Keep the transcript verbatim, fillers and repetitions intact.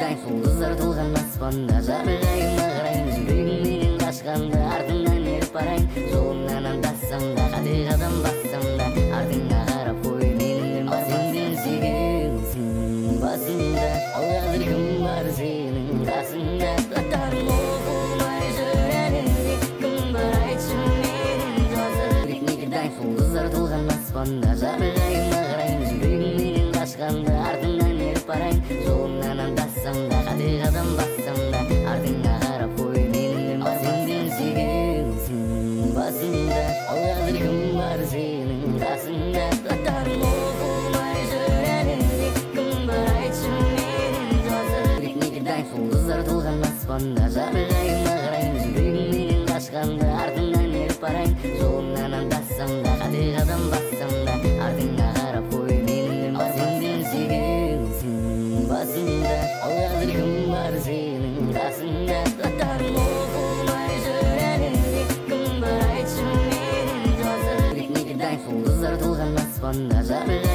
Егердай жұлдыздар толған аспанда жарылайын ағарайын жүрегім менен қашқанда артыңнан еріп барайын жолыңнан адассам да қате қадам бассам да артыңа қарап қой менің бар сен сүйгенсің басында ал қазір кім бар сенің қасыңда хаттарым оқылмай жүр әлі де кім бар айтшы менің жазып егердай жұлдыздар толған аспанда жарылайын ағарайын жүрегім менен қашқанда артыңнан еріп барайын жолыңнан адассам да қате қадам бассам да артыңа қарап қой менің бар сен сүйгенсің басында ал қазір кім бар сенің қасыңда хаттарым оқылмай жүр әлі де кім бар айтшы менің жазып егердай жұлдыздар толған аспанда жарылайын ағарайын жүрегім менен қашқанда артыңнан еріп барайын жолыңнан адассам да қате қадам бассам да артыңа қарап қой менің бар сен сүйгенсің басында ал қазір кім бар сенің қасыңда хаттарым оқылмай жүр әлі де кім бар айтшы менің жазып егердай жұлдыздар толған аспанда жарылайын